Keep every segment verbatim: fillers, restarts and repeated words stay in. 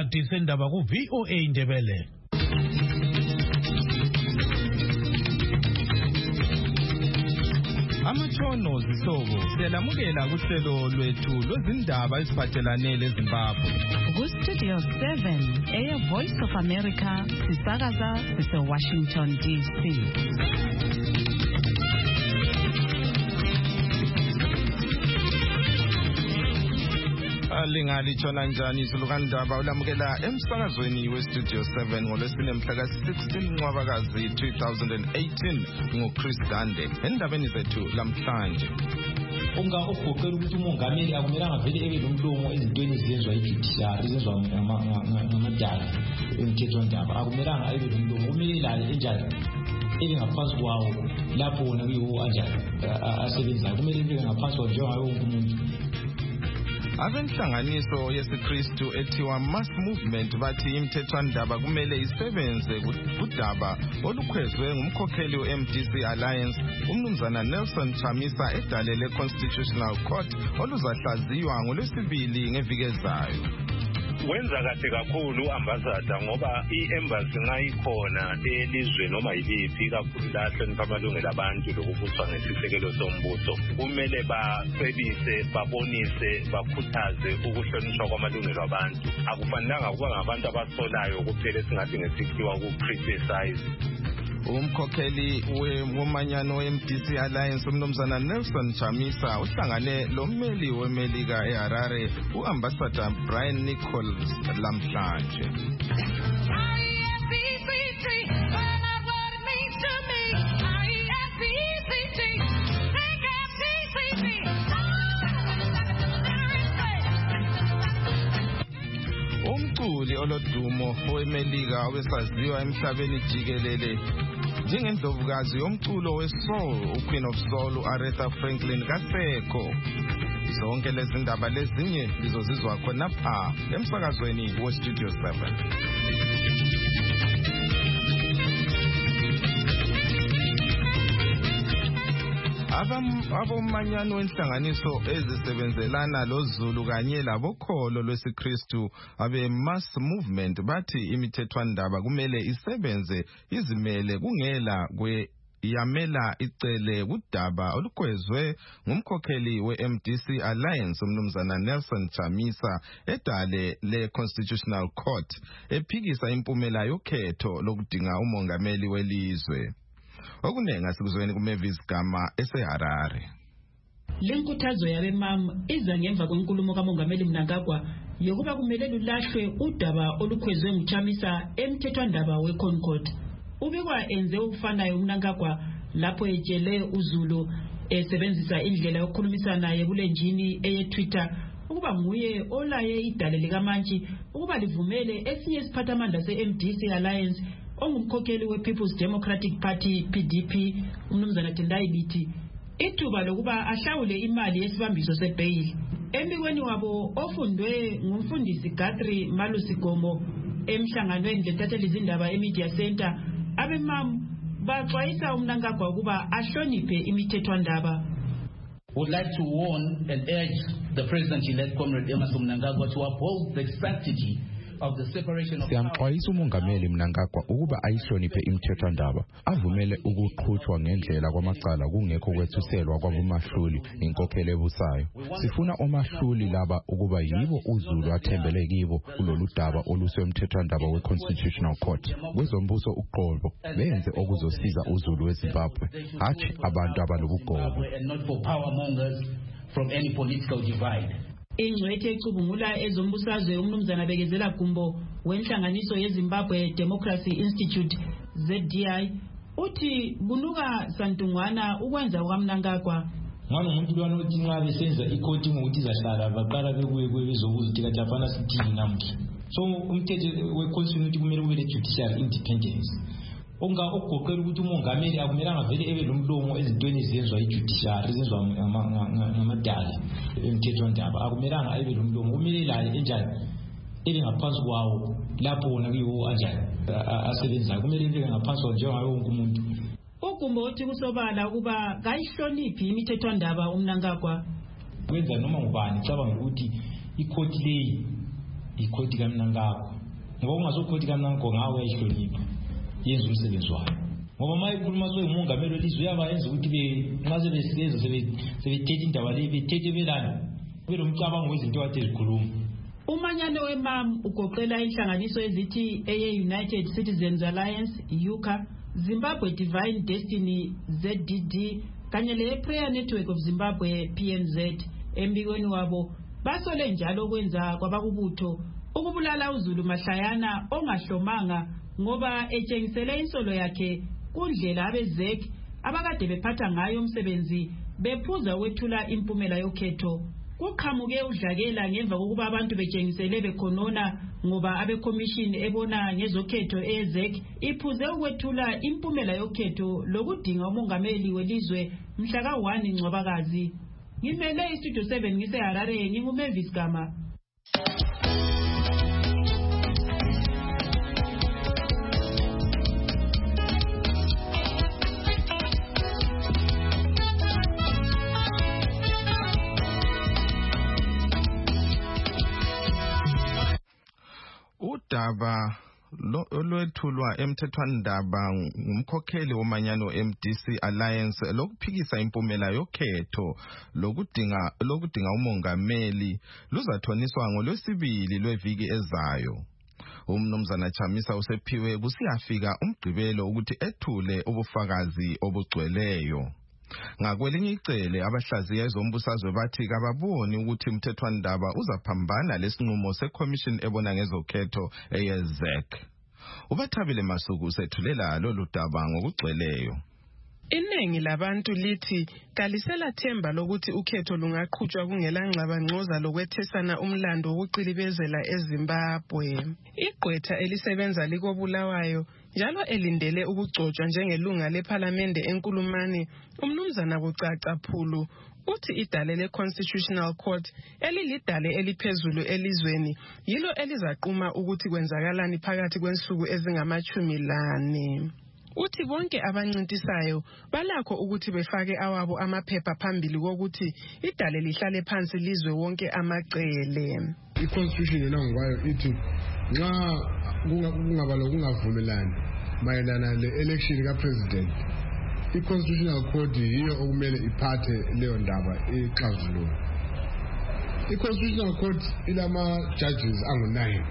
isikhathi sendaba ku V O A Ndebele. Amatshono zihlobo siyalamukela kuhlelo lwethu lwezindaba eziphathelane leZimbabwe. Ku Studio seven, Air Voice of America, sisakaza sise Washington D C. Lingali tshona njani izulukandaba ulamukela emsakazweni we Studio seven ngolwesine mhla ka sixteen Ncwabakazi two thousand eighteen ngoChris Dande endabeni zethu lamhlanje. Unga ugoqela ukuthi umongameli akumelanga vele ebe nomlomo ezintweni ezenzwa ijudiciary ezenzwa ngamadala emthethwandaba akumelanga ebe nomlomo kumele lale enjalo ebe ngaphansi kwawo lapho wona kuyiwo anjalo asebenzayo kumele ebe ngaphansi kwawo njengayo wonke umuntu. Abenhlanganiso yesiKristu ethiwa Mass Movement bathi imthethwandaba kumele isebenze kudaba olukhwezwe ngumkhokheli we-M D C Alliance umnumzana Nelson Chamisa edalele Constitutional Court oluzahlaziywa ngolwesibili ngeviki ezayo. Wenza kahle kakhulu ambassador ngoba i-embassy ngayikhona elizwe noma yiliphi kakhulu lahlonipha amalungelo abantu lokubuswa ngesisekelo sombuso kumele bacebise babonise bakhuthaze ukuhlonishwa kwamalungelo abantu akufanelanga kuba ngabantu abasolayo kuphela esingathi ngesikhiwa ku-criticize. Umkhokheli womanyano we-M D C Alliance umnumzana Nelson Chamisa uhlangane lommeli weMelika eHarare uambassador Brian Nichols lamhlanje. Umculi olodumo weMelika obesaziwa emhlabeni jikelele njengendlovukazi yomculo wesoul uQueen of Soul uAretha Franklin kasekho. Zonke lezi ndaba lezinye lizozizwa khona pha emsakazweni we Studio seven. Abomanyano wenhlanganiso ezisebenzelana loZulu kanye labokholo lwesiKristu abe Mass Movement bathi imithethwandaba kumele isebenze izimele kungela kwe yamela icele kudaba olukhwezwe ngumkhokheli we-M D C Alliance umnumzana Nelson Chamisa edale le Constitutional Court ephikisa impumela yokhetho lokudinga umongameli welizwe. Okunenga sikuzweni kuMavis Gama eseHarare. Lenkuthazo yabemama iza ngemva kwenkulumo kaMongameli Mnangagwa yokuba kumele lulahlwe udaba olukhwezwe nguChamisa emthethwandaba weConcord. Ubekwa enze ukufanayo uMnangagwa lapho etshele uZulu esebenzisa indlela yokukhulumisana naye kulenjini eyeTwitter ukuba nguye olaye idale likaMantshi ukuba livumele esinye isiphathamandla se-M D C Alliance ongumkhokheli we-People's Democratic Party P D P umnumzana Tendai Biti ithuba lokuba ahlawule imali yesibambiso sebail. Embikweni wabo ofundwe ngumfundisi Guthrie Malusigomo emhlanganweni lethathela izindaba eMedia Center abemam baxwayisa uMnangagwa ukuba ahloniphe imithethwandaba. Would like to warn and urge the President-elect Comrade Emmerson Mnangagwa to uphold the strategy Siyamxwayisa umongameli Mnangagwa ukuba ayihloniphe imithethwandaba avumele ukuqhutshwa ngendlela kwamacala kungekho kwethuselwa kwabomahluli inkokhelo ebusayo. Sifuna omahluli laba ukuba yibo uZulu athembele kibo kulolu daba olusemthethwandaba we-Constitutional Court kwezombuso uqobo benze okuzosiza uZulu weZimbabwe hathi abantu abalobugobo from any political divide. Ingcwethe ecubungula ezombusazwe umnumzana Bekezela Gumbo wenhlanganiso yeZimbabwe Democracy Institute Z D I uthi kunuka santungwana ukwenza kwaMnangagwa. Ngani umuntu lwana uthi nxa besenza ikhoti ngokuthi izahlala baqala bekuye kwebezokuthi kathi afana sithini namhla. So umthetho weconstitution kumele ube le judicial independence. Onga ugoqela ukuthi umongameli akumelanga vele ebe lomlomo ezintweni ezenzwa ijudiciary ezenzwa ngamadala emthethwandaba akumelanga ebe lomlomo kumele lale enjalo ebe ngaphansi kwawo lapho wona kuyiwo anjalo asebenzayo kumele ebe ngaphansi kwawo njengayo wonke umuntu. Ugumbo uthi kusobala ukuba kayihloniphi imithethwandaba uMnangagwa kwenza noma ngubani cabanga ukuthi ikhoti leyi ikhodi kaMnangagwa ngoba ungazokhodi kaMnangagwa ngawe ehlonipha yenza umsebenzi wayo ngoba maye kukhuluma soyimongameli welizwe uyabayenza ukuthi nxa sebeseza sebethethe indaba le bethethe belani belo mcabango wezinto kade zikhuluma. Umanyano weMam ugoqela inhlanganiso ezithi eye United Citizens Alliance U C A, Zimbabwe Divine Destiny Z D D kanye le Prayer Network of Zimbabwe P N Z. Embikweni wabo basole njalo kwenza kwabakubutho ukubulala uZulu Mahlayana ongahlomanga ngoba etshengisele insolo yakhe kundlela abezek abakade bephatha ngayo umsebenzi bephuza wethula impumela yokhetho. Kuqhamuke udlakela ngemva kokuba abantu betshengisele bekhonona ngoba abekomishini ebona ngezokhetho ezek iphuze ukwethula impumela yokhetho lokudinga umongameli welizwe mhla ka one Ncwabakazi. Ngimele istudio seven ngise Harare nginguMavis Gama. Udaba olwethulwa emthethwandaba ngumkhokheli womanyano M D C Alliance lokuphikisa impumela yokhetho lokudinga lokudinga umongameli luzathoniswa ngolwesibili lweviki ezayo. Umnumzana Chamisa usephiwe kusiyafika umgqibelo ukuthi ethule ubufakazi obugcweleyo. Ngakwelinye icele abahlaziya ezombusazwe bathi kababoni ukuthi umthethwandaba uzaphambana lesinqumo seCommission ebona ngezokhetho eyezek. Ubathabile Masuku usethulela lolu daba ngokugcweleyo. Iningi labantu lithi kalisela themba lokuthi ukhetho lungaqhutshwa kungela ngxabangxoza lokwethesana umlando wokuqilibezela eZimbabwe. Igqwetha elisebenza likobulawayo njalo elindele ukugcotshwa njengelunga lePhalamende enkulumani umnumzana Kucaca Phulu uthi idale le-Constitutional Court elilidale eliphezulu elizweni yilo elizaquma ukuthi kwenzakalani phakathi kwensuku ezingamachumi lane. Uthi bonke abancintisayo balakho ukuthi befake awabo amaphepha phambili kokuthi idale lihlale phansi lizwe wonke amacele. I-Constitution yona ngokwayo ithi nxa kungaba lokungavumelani mayelana le-election ka-president, i-Constitutional Court yiyo okumele iphathe leyo ndaba ixazulule. I-Constitutional Court ilama-judges angu-nine.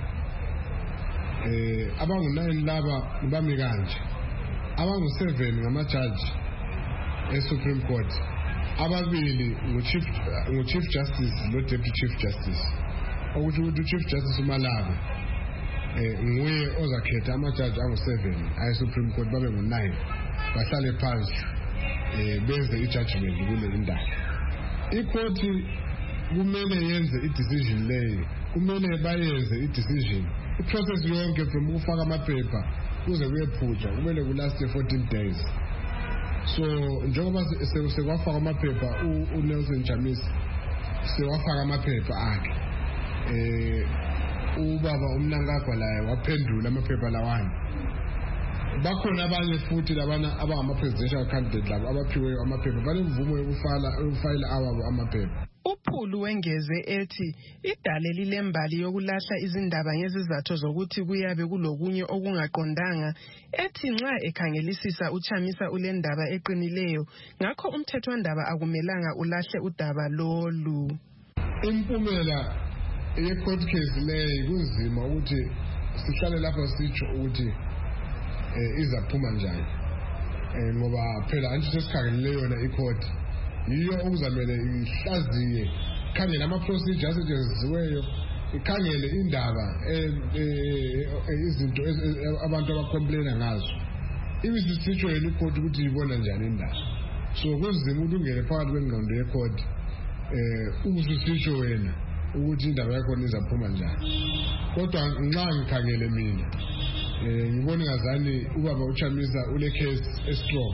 Eh, abangu-nine laba bami kanje. Abangu-seven ngama-judge e-Supreme Court. Ababili ngu-Chief ngu-Chief Justice no-Deputy Chief Justice. Ukuthi ukuthi u-Chief Justice uMalawi eh nguye ozakhetha ama-judge angu-seven ayi-Supreme Court babe ngu-nine bahlale phansi eh benze i-judgment kule ndaba. I-court kumele yenze i-decision leyo, kumele bayenze i-decision i-process yonke from ukufaka amaphepha kuze kuyephutshwa kumele kulast fourteen days. So njengoba sekwafaka amaphepha uNelson Chamisa sewafaka amaphepha akhe eh ubaba uMnangagwa laye waphendula amaphepha lawana. Bakhona abanye futhi labana abangama-presidential candidate labo abaphiweyo amaphepha banemvumo yokufala ukufayila awabo amaphepha. Uphulu wengeze ethi idale lilembali yokulahla izindaba ngezizathu zokuthi kuyabe kulokunye okungaqondanga ethi nxa ekhangelisisa uChamisa ulendaba eqinileyo ngakho umthethwandaba akumelanga ulahle udaba lolu. Impumela ye-court case leyo kunzima ukuthi sihlale lapha sitsho ukuthi eh izaphuma njani eh ngoba phela anti sesikhangelele yona i-court yiyo okuzamele ihlaziye khangela ama-procedure asetshenzisiweyo ikhangele indaba izinto abantu abacomplaina ngazo ibisisitsho yena i-court ukuthi ibona njani indaba. So kunzima ukuthi ungene phakathi kwengqondo ye-court eh ubusisitsho wena ukuthi indaba yakho izaphuma njani. Kodwa nxa ngikhangele mina eh ngibona ngazani ubaba uChamisa ule case estrong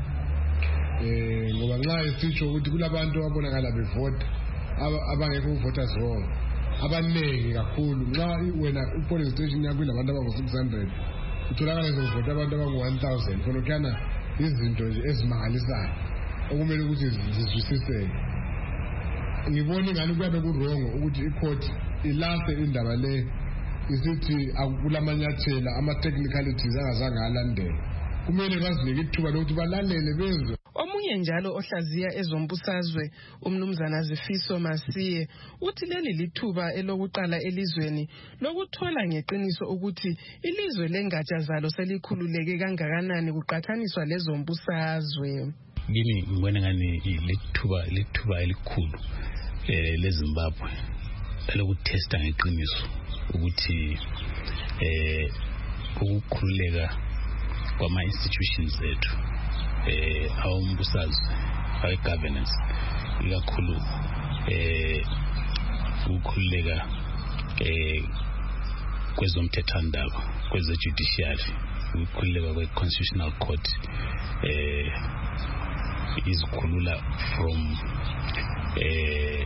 eh ngoba nxa isitsho ukuthi kulabantu ababonakala bevota abangekho voters roll abaningi kakhulu. Nxa wena i-polling station yakho inabantu abangu-six hundred utholakala ezovota abantu abangu-one thousand khona kuyana izinto nje ezimangalisayo okumele ukuthi zizwisiseke. Ngibona ingani kuyabe kurongo ukuthi i-court ilahle indaba le isithi akulamanyathela ama-technicalities angazange alandela. Kumele bazinike ithuba lokuthi balalele bezwe. Omunye njalo ohlaziya ezombusazwe umnumzana Zifiso Masiye uthi leli lithuba elokuqala elizweni lokuthola ngeqiniso ukuthi ilizwe lengatsha zalo selikhululeke kangakanani kuqhathaniswa lezombusazwe. Kimi ngibona ngani lithuba lithuba elikhulu eh leZimbabwe lokutesta ngeqiniso ukuthi eh ukukhululeka kwama institutions ethu eh awumbusazwe ayi governance ikakhulu eh ukukhululeka eh kwezomthethwandaba kweze judiciary ukukhululeka kwe constitutional court eh izikhulula from eh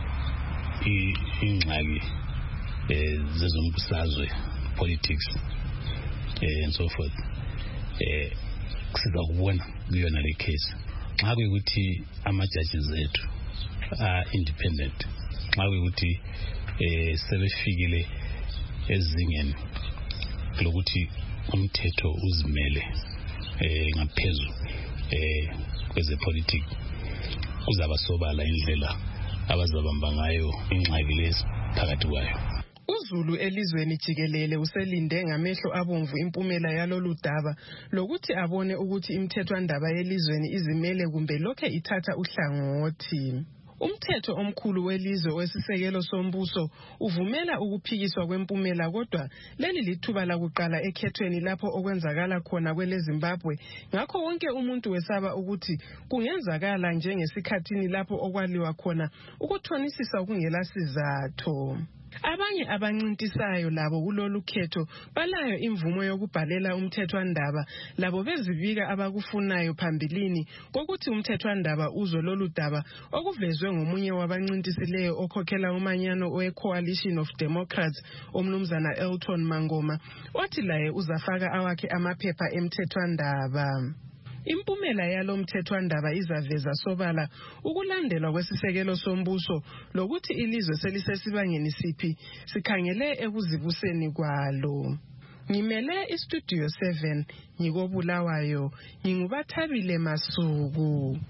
ingxaki eh zezombusazwe politics eh and so forth eh kusiza kubona kuyona le case xa kuyukuthi ama judges ethu are independent xa kuyukuthi eh sebefikile ezingeni lokuthi umthetho uzimele eh ngaphezulu eh kweze politics kuzaba sobala indlela abazabamba ngayo ingxaki lezi phakathi kwayo. uZulu elizweni jikelele uselinde ngamehlo abomvu impumela yalolu daba lokuthi abone ukuthi imithethwandaba yelizweni izimele kumbe lokho ithatha uhlangothi. Umthetho omkhulu welizwe wesisekelo sombuso uvumela ukuphikiswa kwempumela kodwa leli lithuba lakuqala ekhethweni lapho okwenzakala khona kweleZimbabwe ngakho wonke umuntu wesaba ukuthi kungenzakala njengesikhathini lapho okwaliwa khona ukuthonisisa kungela sizatho. Abanye abancintisayo labo kulolu khetho balayo imvumo yokubhalela umthethwandaba labo bezibika abakufunayo phambilini kokuthi umthethwandaba uzo lolu daba okuvezwe ngomunye wabancintisileyo okhokhela umanyano we-Coalition of Democrats omnumzana Elton Mangoma wathi laye uzafaka awakhe amaphepha emthethwandaba. Impumela yalo mthethwandaba izaveza sobala ukulandelwa kwesisekelo sombuso lokuthi ilizwe selisesibangeni siphi sikhangele ekuzibuseni kwalo. Ngimele iStudio seven ngikobulawayo ngingubathabile Masuku.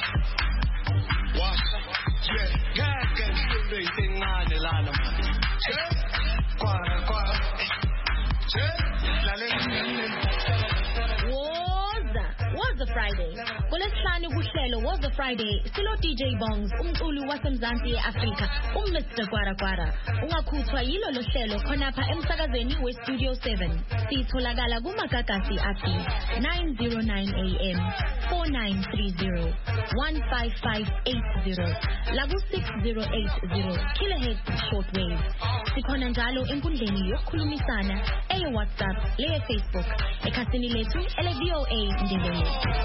Was the Friday. Kulesihlanu kuhlelo Was the Friday. Silo D J Bongs, umculi wasemzansi eAfrika, uMister Kwara Kwara. Ungakhuthwa yilo lo hlelo khonapha emsakazweni weStudio seven. Sitholakala kumagagasi athi nine oh nine A M, four nine three zero, one five five eight zero, laku six zero eight zero kilohertz shortwave. Sikhona njalo enkundleni yokukhulumisana eye WhatsApp, leye Facebook, ekhasini lethu ele V O A Ndebele.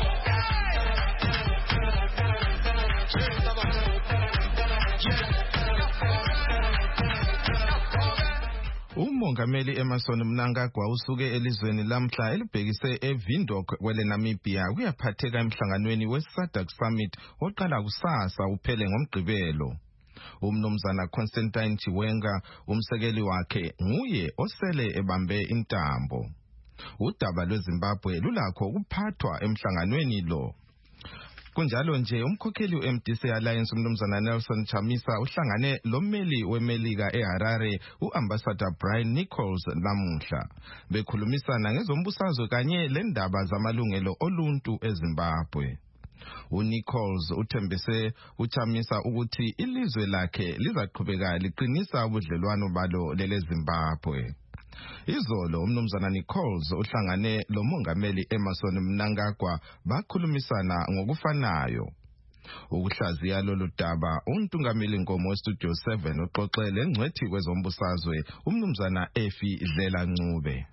Umongameli Emmerson Mnangagwa usuke elizweni lamhla elibhekise eVindhoek kwele Namibia kuyaphatheka emhlanganweni weSADC Summit oqala kusasa uphele ngomgqibelo. Umnumzana Constantine Chiwenga umsekeli wakhe nguye osele ebambe intambo. Udaba lweZimbabwe lulakho ukuphathwa emhlanganweni lo. Kunjalo nje umkhokheli we-M D C Alliance umnumzana Nelson Chamisa uhlangane lommeli weMelika eHarare uAmbassador Brian Nichols namuhla bekhulumisana ngezombusazwe kanye lendaba zamalungelo oluntu eZimbabwe. uNichols uthembise uChamisa ukuthi ilizwe lakhe lizaqhubeka liqinisa ubudlelwano balo leleZimbabwe. Izolo umnumzana Nichols uhlangane lomongameli Emmerson Mnangagwa bakhulumisana ngokufanayo. Ukuhlaziya lolu daba untungameli Nkomo weStudio seven uxoxele ngcwethi kwezombusazwe umnumzana Efi Dlela Ncube.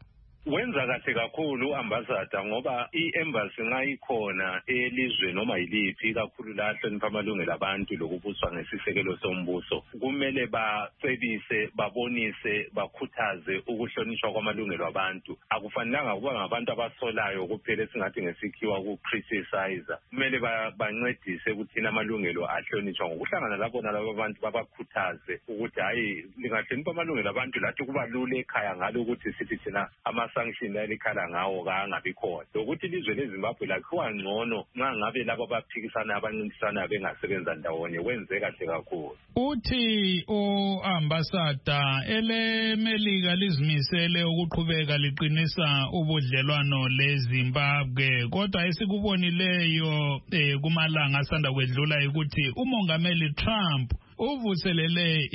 wenza kahle kakhulu ambassador ngoba i-embassy nxa ikhona elizwe noma yiliphi kakhulu la hlonipha amalungelo abantu lokubuswa ngesisekelo sombuso kumele bacebise babonise bakhuthaze ukuhlonishwa kwamalungelo abantu akufanelanga kuba ngabantu abasolayo kuphela singathi ngesikhiwa ku-criticize kumele bancedise ukuthi amalungelo ahlonishwa ngokuhlangana lapho nalabo abantu babakhuthaze ukuthi hayi lingahlonipha amalungelo abantu lathi kuba lula ekhaya ngalo ukuthi sithi thina ama-sanction alikhala ngawo kangabi khona lokuthi ilizwe leZimbabwe lakhiwa ngcono nxa ngabe labo abaphikisana abancintisana bengasebenza ndawonye wenze kahle kakhulu. Uthi u-ambassador elemelika lizimisele ukuqhubeka liqinisa ubudlelwano leZimbabwe kodwa esikubonileyo eh, kumalanga asanda kwedlula ukuthi umongameli Trump uvuselele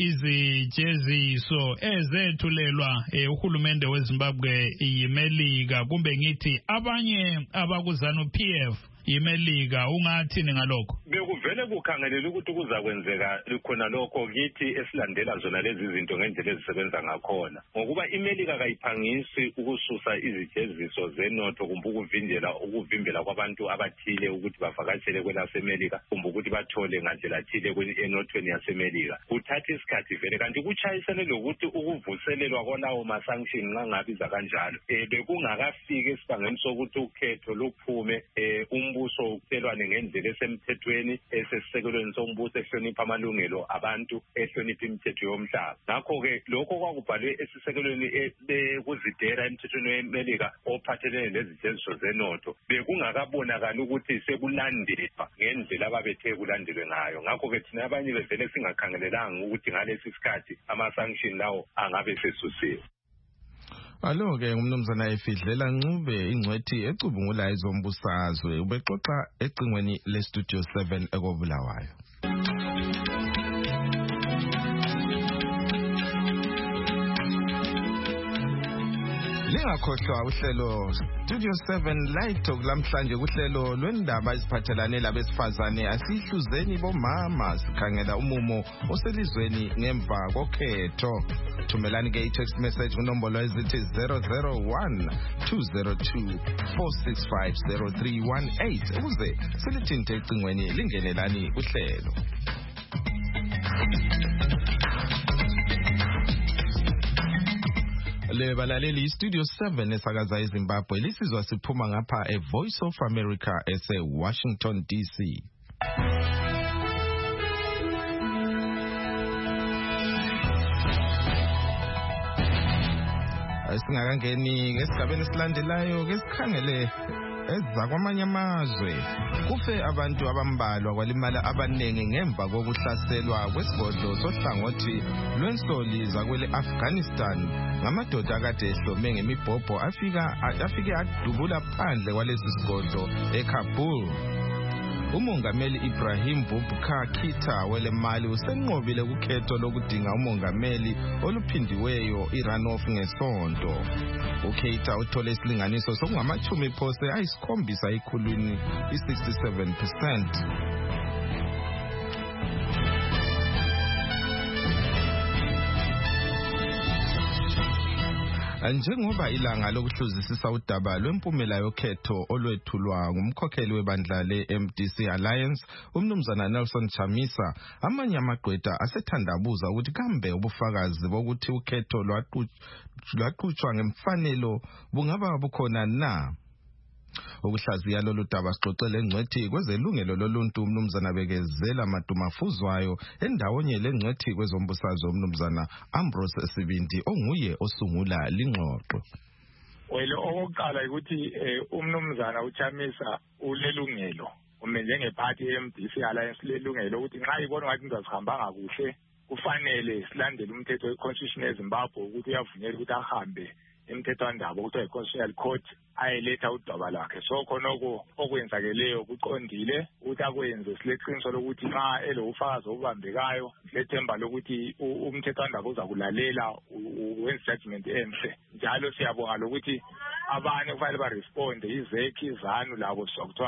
izijeziso ezethulelwa eh, uhulumende weZimbabwe yimelika kumbe ngithi abanye abakuzanu P F yimelika ungathini ngalokho bekuvele kukhangelela ukuthi kuzakwenzeka khona lokho kithi esilandela zona lezi zinto ngendlela ezisebenza ngakhona ngokuba imelika kayiphangisi ukususa izijeziso zenotho kumbe ukuvimbela ukuvimbela kwabantu abathile ukuthi bavakashele kwelasemelika kumbe ukuthi bathole ngandlela thile enothweni yasemelika kuthatha isikhathi vele kanti kuchayisene lokuthi ukuvuselelwa kwalawo ma-sanction nxa ngabiza kanjalo um bekungakafiki esibangeni sokuthi ukhetho luphume um umbuso ucelwane ngendlela esemthethweni esesisekelweni sombuso ehlonipha amalungelo abantu ehlonipha imithetho yomhlaba ngakho-ke lokho kwakubhalwe esisekelweni ekuzidera emthethweni wemelika ophathelene nezijeziso zenotho bekungakabonakali ukuthi sekulandelwa ngendlela ababethe kulandelwe ngayo ngakho-ke thina abanye bevele singakhangelelanga ukuthi ngalesi sikhathi ama-sanction lawo angabe sesusiwe. Alo-ke umnumzana Efidlela Ncube ingcwethi ecubungula ezombusazwe ubexoxa ecingweni le-Studio seven ekobulawayo. Lingakhohlwa uhlelo Studio seven Light Talk lamhlanje kuhlelo lwendaba eziphathelane labesifazane asihluzeni bomama sikhangela umumo oselizweni ngemva kokhetho. Thumelani ke i-text message kunombolo ezithi zero zero one two zero two four six five zero three one eight ukuze silithinte ecingweni lingenelani uhlelo. Le balaleli iStudio seven esakaza eZimbabwe lisizwa siphuma ngapha eVoice of America ese Washington D C. Singakangeni ngesigabeni esilandelayo ke sikhangele ezakwamanye amazwe kufe abantu abambalwa kwalimala abanengi ngemva kokuhlaselwa kwesigodlo sohlangothi lwensoli zakwele Afghanistan ngamadoda akade ehlome ngemibhobho afika afike adubula phandle kwalesi sigodlo eKabul. Umongameli Ibrahim Boubacar Keita welemali usenqobile ukhetho lokudinga umongameli oluphindiweyo irunoff ngesonto. uKeita uthole isilinganiso sokungamachumi phose ayisikhombisa ikhulwini i-sixty-seven percent. Njengoba ilanga lokuhluzisisa udaba lwempumela yokhetho olwethulwa ngumkhokheli webandla le-M D C Alliance umnumzana Nelson Chamisa amanye amagqwetha asethandabuza ukuthi kambe ubufakazi bokuthi ukhetho lwaqhutshwa ngemfanelo bungaba bukhona na. Ukuhlaziya lolu daba sixoxele engcwethi kwezelungelo loluntu umnumzana Bekezela Madumafuzwayo endawonye lengcwethi kwezombusazwe umnumzana Ambrose Sibindi onguye osungula lingxoxo. Wele okokuqala ukuthi umnumzana uChamisa ulelungelo uma njengephathi ye-M D C Alliance lelungelo ukuthi nxa ibona ngathi into azihambanga kuhle kufanele silandele umthetho we-Constitution yeZimbabwe ukuthi uyavunyelwa ukuthi ahambe imthethwandaba ukuthi i-Constitutional Court ayeletha udaba lakhe. So khonoko okwenzakeleyo kuqondile ukuthi akwenze sileqiniso lokuthi nxa elofakazi obambekayo lethemba lokuthi umthethwandaba uzakulalela wenze judgment enhle. Njalo siyabonga lokuthi abanye kufanele baresponde izekhi izanu labo sokuthiwa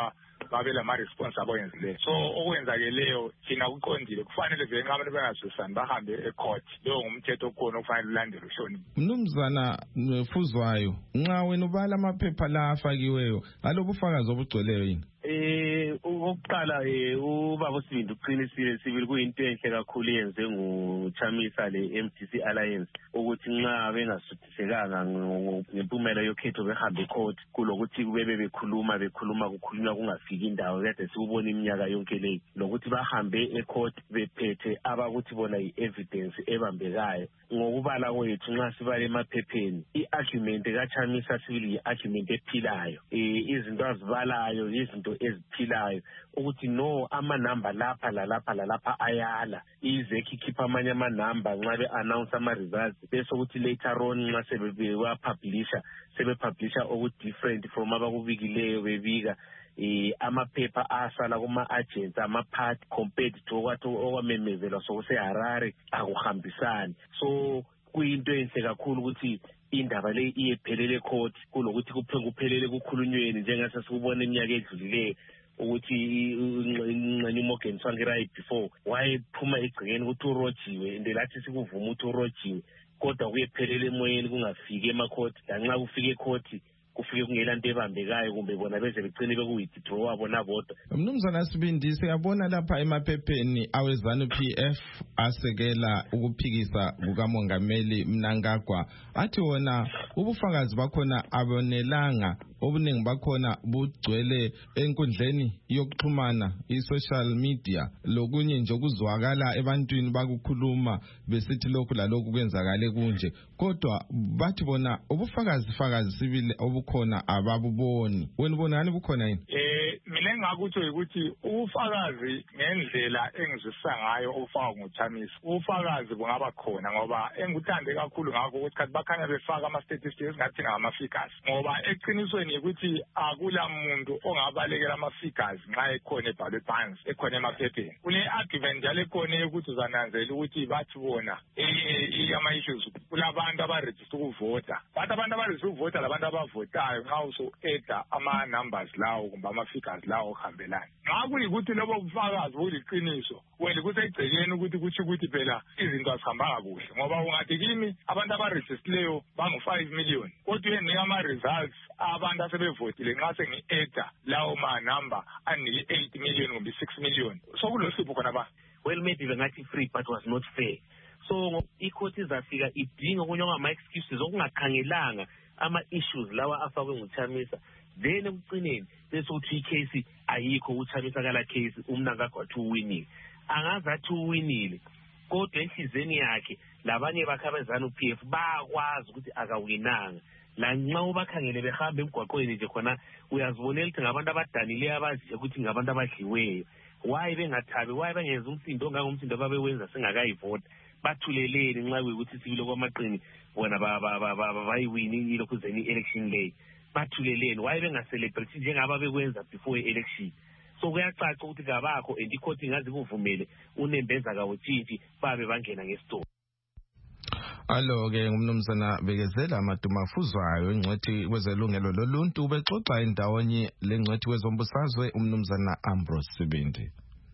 babe lama response aboyenzileyo. So okwenzakeleyo thina kuqondile kufanele vele nxa abantu bengazwisani bahambe ecourt. Lo ngumthetho okhona ofanele ulandele ushoni. Mnumzana Fuzwayo, nxa wena ubala amaphepha la afakiweyo alobufakazi obugcweleyo yini? Eh ukuqala eh ubaba uSibindi uqinisile sibili kuyinto enhle kakhulu yenze nguChamisa le M D C Alliance ukuthi nxa bengasuthisekanga ngempumela yokhetho behambe court kulokuthi bebe bekhuluma bekhuluma kukhulunywa kungafiki indawo kade sikubona iminyaka yonke le lokuthi bahambe ecourt bephethe abakuthi bona i-evidence ebambekayo ngokubala kwethu nxa sibale emaphepheni i-argument kaChamisa sibili i-argument ephilayo eh izinto azibalayo izinto eziphilayo ukuthi no amanamba lapha lalapha lalapha ayala ize khikhipha amanye amanamba nxa be announce ama results bese ukuthi later on nxa sebe wa publisher sebe publisher oku different from abakubikileyo bebika eh amaphepha asala kuma agents ama part compared to what okwamemezela sokuse Harare akuhambisani. So kuyinto enhle kakhulu ukuthi indaba le iyephelele court kulokuthi kuphelele kukhulunyweni njengase sikubona iminyaka edlulileyo ukuthi Nxani Morgan Swange right before wayephuma egcikeni ukuthi urojiwe ndelathi sikuvuma ukuthi urojiwe kodwa kuyephelele emoyeni kungafiki emacourt lanxa kufike ecourt kufike kungela nto ebambekayo kumbe bona beze becine bekuwithdraw wabona bodwa. Mnumzana Sibindi siyabona lapha emaphepheni awezanu P F asekela ukuphikisa kukamongameli Mnangagwa athi wona ubufakazi bakhona abonelanga obuningi bakhona bugcwele enkundleni yokuxhumana i-social media lokunye nje okuzwakala ebantwini bakukhuluma besithi lokhu lalokhu kwenzakale kunje kodwa bathi bona ubufakazi fakazi sibili obukhona ababuboni wena ubona ngani bukhona yini? Eh mina ngakutsho ukuthi ubufakazi ngendlela engizwisa ngayo ofaka ngoChamisa ubufakazi bungaba khona ngoba engikuthande kakhulu ngakho ukuthi kathi bakhanya befaka ama statistics ngathi ngama figures ngoba eqinisweni ukuthi akula muntu ongabalekela ama figures nxa ekhona ebhalwe phansi ekhona emaphepheni. Kune argument yale khona ukuthi uzananzela ukuthi bathi bona eh ama issues kulabantu abaregister ukuvota bathi abantu abaregister ukuvota labantu abavotayo nxa uso eda ama numbers lawo kumbe ama figures lawo ohambelana nxa kuyikuthi lobo bufakazi buliqiniso wena kusegcekeni ukuthi kuthi ukuthi phela izinto azihambanga kuhle ngoba ungathi kimi abantu abaregisterleyo bangu five million kodwa uyenika ama results abantu asebevotile nxa sengi-eda lawo ma number aniki eight million kumbe six million so kulosipho khona ba well maybe bengathi free but was not fair. So icourt izafika idinga okunye ngama excuses okungakhangelanga ama issues lawa afakwe nguChamisa then ekugcineni bese uthi icase ayikho uChamisa kala case uMnangagwa two winning angaza two winile kodwa enhlizweni yakhe labanye bakhabezana uP F bakwazi ukuthi akawinanga la nxa ubakhangele behamba emgwaqweni nje khona uyazibonela ukuthi ngabantu abadanile abazi ukuthi ngabantu abadliweyo why bengathabi why bengenza umsindo ongangomsindo babewenza singakayivota bathuleleni nxa kuyikuthi sibilo kwamaqini bona bayiwini ilokhuzeni election day bathuleleni why bengaselebrate njengaba bekwenza before election. So kuyacaca ukuthi kabakho and icourt ingazi kuvumele unembeza kawutshintshi babe bangena ngesitolo. Alo ke ngumnumzana Bekezela Amaduma Fuzwayo ingcwethi kwezelungelo loluntu ubexoxa indawonye lengcwethi kwezombusazwe umnumzana Ambrose Sibindi.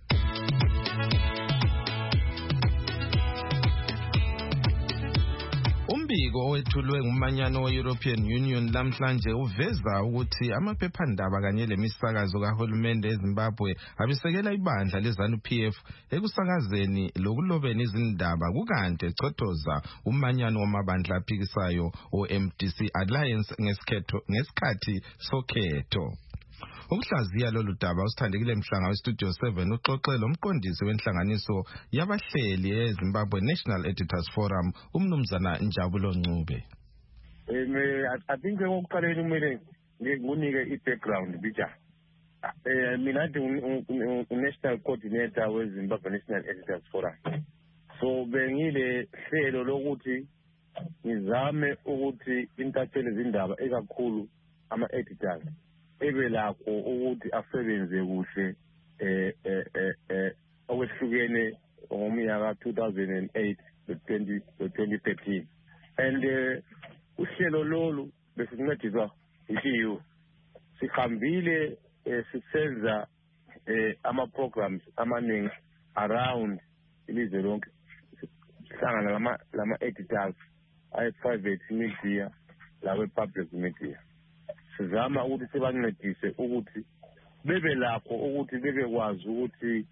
Umbiko owethulwe ngumanyano we-European Union lamhlanje uveza ukuthi amaphephandaba kanye lemisakazo kahulumende eZimbabwe abisekela ibandla lezanu P F ekusakazeni lokulobeni izindaba kukanti echothoza umanyano wamabandla aphikisayo o-M D C Alliance ngesikhetho ngesikhathi sokhetho. Umhlaziya lolu daba usithandekile Mhlanga weStudio seven uxoxe lomqondisi wenhlanganiso yabahleli eZimbabwe National Editors Forum umnumzana Njabulo Ncube. Eh I think ngokuqaleni kumele ngikunike i-background bija. Eh mina ngi-National Coordinator weZimbabwe National Editors Forum. So bengile hlelo lokuthi ngizame ukuthi intatheli zindaba ekakhulu ama editors ebe lakho ukuthi asebenze kuhle eh eh eh okwehlukene ngomnyaka two thousand eight to twenty to twenty thirteen and uhlelo lolu besincediswa yiyo sihambile eh sisenza eh ama programs amaningi around ilizwe lonke sihlangana lama lama editors ay private media lawe public media sizama ukuthi sibancedise ukuthi bebe lapho ukuthi bebekwazi ukuthi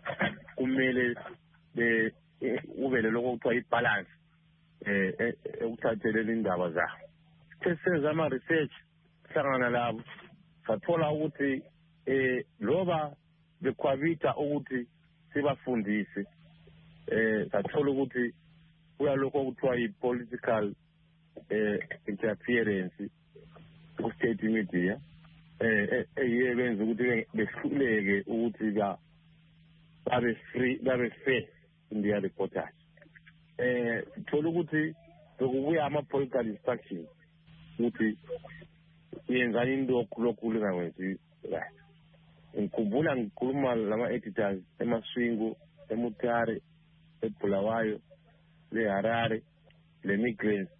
kumele be ube lokho kuthiwa ibalance eh ekuthatheleni indaba zabo sesenza ama research hlangana labo sathola ukuthi eh loba bekhwabita ukuthi sibafundise eh sathola ukuthi uyalokho kuthiwa i-political eh interference ku state media eh eyenza ukuthi behluleke ukuthi ba babe free babe fair in their reportage eh thola ukuthi bekubuya ama political instructions ukuthi yenza into lokhu lingakwenzi right ngikhumbula ngikhuluma lama editors eMaswingo eMutare eBulawayo le Harare le Migrants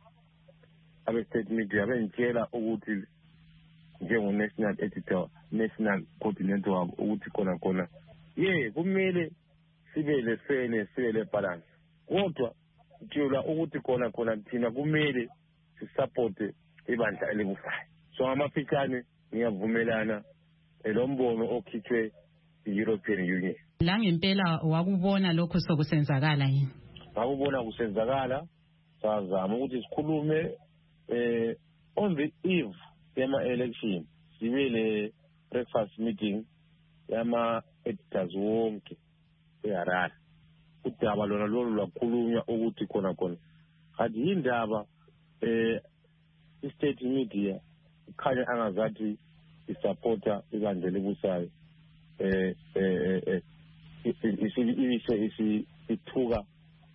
abe state media bengitshela ukuthi njengo national editor national coordinator wabo ukuthi khona khona ye kumele sibe le fairness sibe le balance kodwa ngitshela ukuthi khona khona thina kumele sisupport ibandla elibusayo so amafitshane ngiyavumelana elombono okhithwe i-European Union. La ngempela wakubona lokho sokusenzakala yini? Wakubona kusenzakala sazama ukuthi sikhulume eh on the eve yama election sibe le breakfast meeting yama editors wonke eHarare. Udaba lona lolu lwakhulunywa ukuthi khona khona kanti indaba eh state media khanya angazathi isupporta ibandla lebusayo eh eh isi isi ithuka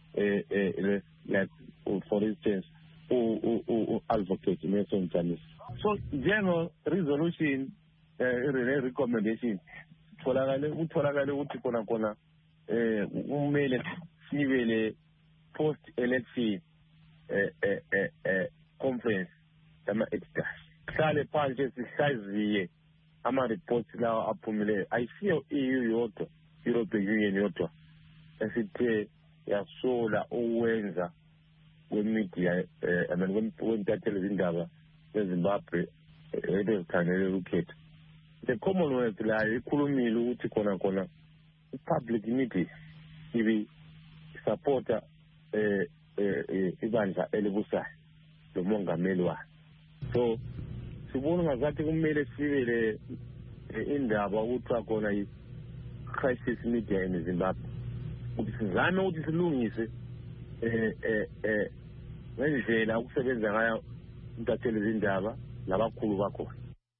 eh like for instance u u advocate Nelson Chamisa. So general resolution eh recommendation tholakale utholakale ukuthi khona khona eh umele sibele post election eh eh eh conference ama editors hlale phansi sihlaziye ama reports lawo aphumileyo ayisiyo E U yodwa European Union yodwa esithe yasola owenza kwemedia eh amene kwentathelwe izindaba eZimbabwe ezithanele ukhetho the Commonwealth la ikhulumile ukuthi khona khona public media ibi supporta eh ibandla elibusayo lo mongameli wa so sibona ngazathi kumele sibele indaba ukuthi khona i crisis media in Zimbabwe ukuthi sizame ukuthi silungise eh eh eh ngendlela ukusebenza ngayo intatheli izindaba labakhulu bakhona.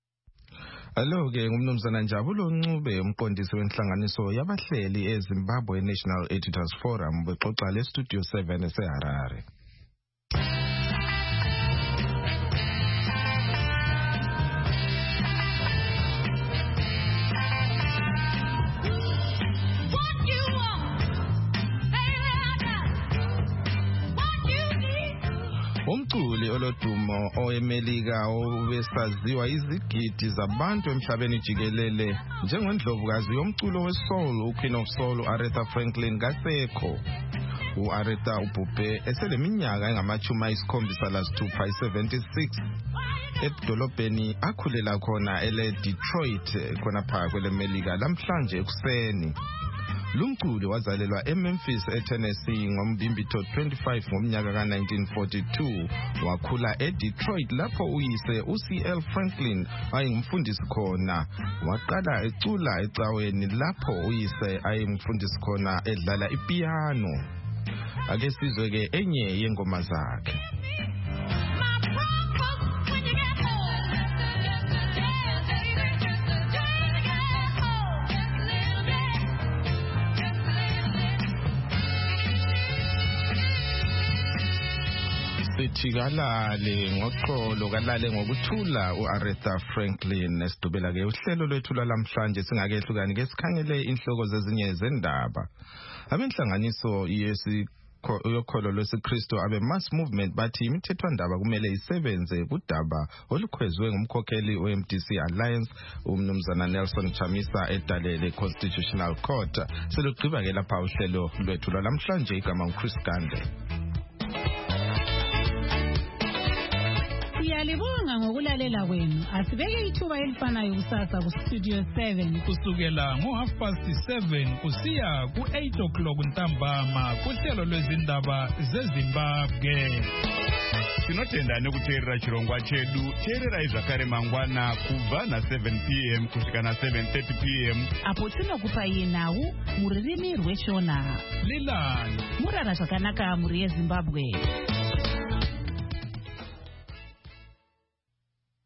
Alo ke ngumnumzana Njabulo Ncube umqondisi wenhlanganiso yabahleli eZimbabwe National Editors Forum bexoxa le studio seven eseHarare. Umculi olodumo oemelika obesaziwa izigidi zabantu emhlabeni jikelele njengendlovukazi yomculo wesoul uQueen of Soul uAretha Franklin kasekho. uAretha ubhubhe eseleminyaka engamachumi ayisikhombisa lasithupha seventy-six edolobheni akhulela khona ele Detroit khona phakathi kwelemelika lamhlanje ekuseni. Lumculi wazalelwa eMemphis eTennessee ngoMbimbi twenty-five ngomnyaka ka nineteen forty-two wakhula eDetroit lapho uyise uC L Franklin ayengumfundisi khona waqala ecula ecaweni lapho uyise ayengumfundisi khona edlala ipiano. Ake sizwe ke enye yengoma zakhe. Sigalale ngoxolo kalale ngokuthula uAretha Franklin esidubela ke uhlelo lwethu lamhlanje singakehlukani ke sikhangele inhloko zezinye zendaba. Abenhlanganiso yesi yokholo lwesikristu abe mass movement bathi imithethwandaba kumele isebenze kudaba olukhwezwe ngumkhokheli we-M D C Alliance umnumzana Nelson Chamisa edalele Constitutional Court. Selugqiba ke lapha uhlelo lwethu lwalamhlanje, igama uChris Gande. Siyalibonga ngokulalela kwenu. Asibeke ithuba elifanayo kusasa ku Studio seven kusukela ngo half past seven kusiya ku eight o'clock ntambama kuhlelo lwezindaba zeZimbabwe. Tinotenda kuteerera chirongwa chedu. Teererai zvakare mangwana kubva na seven p m kusvika na seven thirty p m apo tinokupai nhau mururimi rweshona. Lilani murara zvakanaka muri yeZimbabwe.